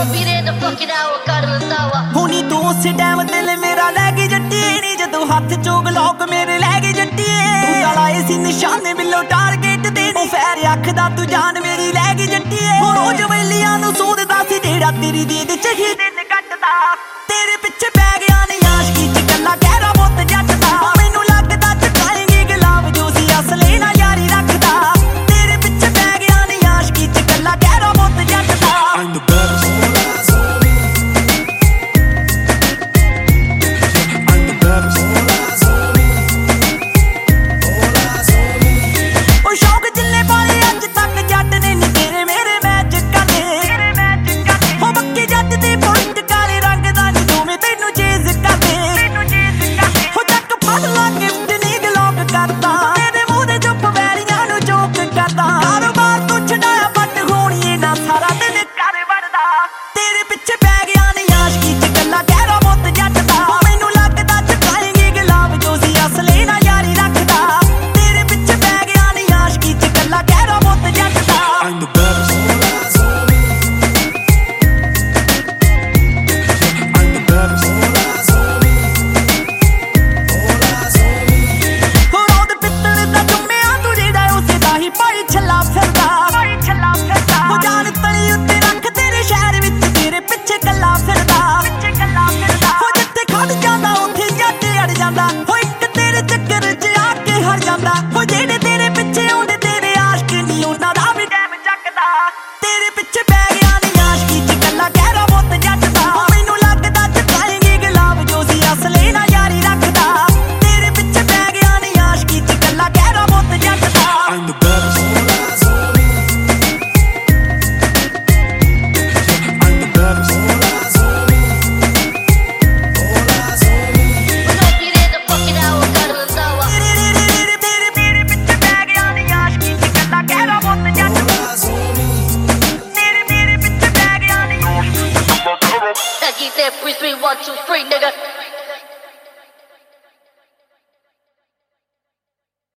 ਵੀਰੇ ਦਾ ਫੱਕਦਾ ਉਹ ਕਰ ਲੰਦਾਵਾ ਹੁਣੀ ਤੂੰ ਉਸੇ ਟਾਈਮ ਦਿਲ ਮੇਰਾ ਲੈ ਗਈ ਜੱਟੀਏ ਨੀ ਜਦੋਂ ਹੱਥ ਚੋਂ ਗਲੌਕ ਮੇਰੇ ਲੈ ਗਈ ਜੱਟੀਏ ਤੂੰ ਤਾਂ ਲਾਏ ਸੀ ਨਿਸ਼ਾਨੇ ਬਿੱਲੋ ਟਾਰਗੇਟ ਦੇ ਨੀ ਫੈਰ ਅੱਖਦਾ ਤੂੰ ਜਾਨ ਮੇਰੀ ਲੈ ਗਈ ਜੱਟੀਏ ਹੁਣ ਉਹ ਜਵੈਲੀਆਂ ਨੂੰ ਸੋਧਦਾ ਸੀ ਜਿਹੜਾ ਤੇਰੀ ਦੀਦ ਚ ਹੀ ਦਿਨ ਕੱਟਦਾ ਤੇਰੇ ਪਿੱਛੇ ਪੈ ਗਿਆ ਨੀ ਆਸ਼ਕੀ ਚ ਕੱਲਾ ਕਹਿਰਾ ਮੁੱਤ ਜੱਟ ਦਾ ਮੈਨੂੰ ਲੱਗਦਾ ਚੁਕਾਏਂਗੀ ਗੁਲਾਬ ਜੋ ਸੀ ਅਸਲੇ ਨਾਲ ਯਾਰੀ ਰੱਖਦਾ ਤੇਰੇ ਪਿੱਛੇ ਪੈ ਗਿਆ ਨੀ ਆਸ਼ਕੀ ਚ ਕੱਲਾ ਕਹਿਰਾ ਮੁੱਤ ਜੱਟ ਦਾ I'm the baddest. I'm the baddest. ਉਹ ਸ਼ੌਕ ਜਿੰਨੇ ਪਾਲੇ ਅੱਜ ਤੱਕ ਜੱਟ ਨੇ ਨੀ ਤੇਰੇ ਮੇਰੇ ਮੈਚ ਕਰਦੇ ਹੋ ਬੱਕੀ ਜੱਟ ਦੀ ਪੁੱਟ ਕਾਲੇ ਰੰਗ ਦਾ ਨੀ ਦੋਵੇਂ ਤੈਨੂੰ ਚੇਜ਼ ਕਰਦੇ ਹੋ ਚੱਕ ਫੜ ਲਾ ਗਿਫਟ ਨੀ ਗਲੌਕ ਕਰਦਾ ਤੇਰੇ ਮੂੰਹ ਦੇ ਚੁੱਪ ਵੈਰੀਆਂ ਨੂੰ ਚੋਕ ਕਰਦਾ ਕਾਰੋਬਾਰ ਤੋਂ ਛਡਾਇਆ ਬੱਟ ਹੋਣੀ ਨਾ ਸਾਰਾ ਦਿਨ ਕਰ ਵੜਦਾ ਤੇਰੇ ਪਿੱਛੇ ਪੈ ਗਿਆ ਨੀ ਆਸ਼ਕੀ ਚ ਗੱਲਾਂ ਕਹਿਰਾ ਮੁੱਤ ਜੱਟ ਦਾ ਮੈਨੂੰ ਲੱਗਦਾ ਚੁਕਾਏਂਗੀ ਗੁਲਾਬ ਜੋ ਸੀ ਅਸਲੇ ਨਾਲ ਯਾਰੀ ਰੱਖਦਾ ਤੇਰੇ ਪਿੱਛੇ ਪੈ ਗਿਆ ਨੀ ਆਸ਼ਕੀ ਚ ਗੱਲਾਂ ਕਹਿਰਾ ਮੁੱਤ ਜੱਟ ਦਾ I'm the baddest. I'm the baddest. ਹੁਣ ਉਹਦੇ ਪਿੱਤਲ ਦਾ ਜੁੰਮਿਆ ਤੂੰ ਜਿਹੜਾ ਉਸੇ ਦਾ ਹੀ ਭਾਈ ਛੱਲਾ ਫਿਰਦਾ ਉਹ ਜਾਨ ਤਲੀ ਉੱਤੇ ਰੱਖ ਤੇਰੇ ਸ਼ਹਿਰ ਵਿੱਚ ਤੇਰੇ ਪਿੱਛੇ ਕੱਲਾ ਫਿਰਦਾ ਉਹ ਜਿੱਥੇ ਖੜ ਜਾਂਦਾ ਉੱਥੇ ਜੱਟ ਅੜ ਜਾਂਦਾ ਉਹ ਇੱਕ ਤੇਰੇ ਚੱਕਰ 'ਚ ਆ ਕੇ ਹਰ ਜਾਂਦਾ ਉਹ ਜਿਹੜੇ ਤੇਰੇ ਪਿੱਛੇ ਆਉਂਦੇ ਤੇਰੇ ਆਸ਼ਕ ਨੀ ਉਹਨਾਂ ਦਾ ਵੀ ਟਾਈਮ ਚੱਕਦਾ ਤੇਰੇ ਪਿੱਛੇ ਪੈ ਗਿਆ ਨੀ ਆਸ਼ਕੀ ਚ ਕੱਲਾ ਕਹਿਰਾ ਮੁੱਤ ਜੱਟ ਦਾ ਮੈਨੂੰ ਲੱਗਦਾ ਚੁਕਾਏਂਗੀ ਗੁਲਾਬ ਜੋ ਸੀ ਅਸਲੇ ਨਾਲ ਯਾਰੀ ਰੱਖਦਾ ਤੇਰੇ ਪਿੱਛੇ ਪੈ ਗਿਆ ਨੀ ਆਸ਼ਕੀ ਚ ਕੱਲਾ ਕਹਿਰਾ ਮੁੱਤ ਜੱਟ ਦਾ I'm the baddest. I'm the baddest. ਉਹ ਵੀਰੇ ਦਾ ਫੱਕਦਾ ਉਹ ਕਰ ਲੰਦਾਵਾ ਤੇਰੇ ਪਿੱਛੇ ਪੈ ਗਿਆ ਨੀ ਆਸ਼ਕੀ ਚ ਕੱਲਾ ਕਹਿਰਾ ਮੁੱਤ ਜੱਟ ਦਾ ਤੇਰੇ ਪਿੱਛੇ ਪੈ ਗਿਆ ਨੀ That he said 3 3 1 2 3 nigga